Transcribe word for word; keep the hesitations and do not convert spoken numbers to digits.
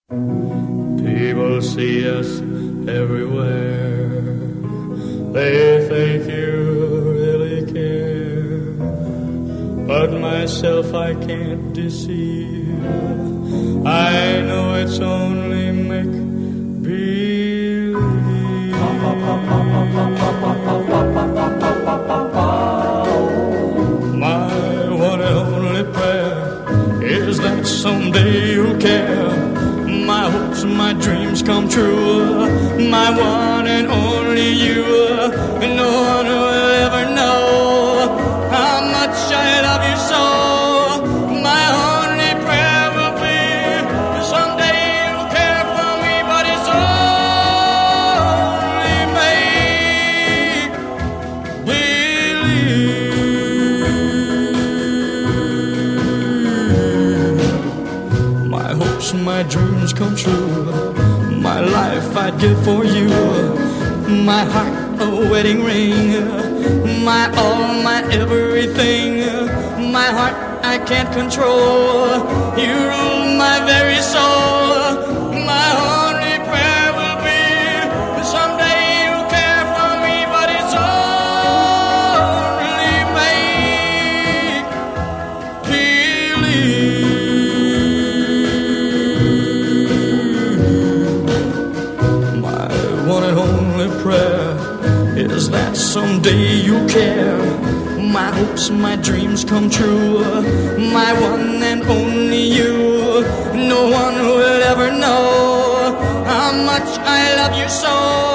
People see us everywhere. They think you really care. But myself I can't deceive. I know it's only make-believe. My one and only prayer is that someday you'll care. My hopes and my dreams come true. My one and only you. No one will ever know how much I love you so. My only prayer will be someday you'll care for me, but it's only make believe. My hopes and my dreams come true. My life I'd give for you. My heart a wedding ring. My all, my everything. My heart I can't control. You rule my very soul. My only prayer will be someday you'll care for me, but it's only make believe. My one and only prayer is that someday you'll care. My hopes, my dreams come true. My one and only you. No one will ever know how much I love you so.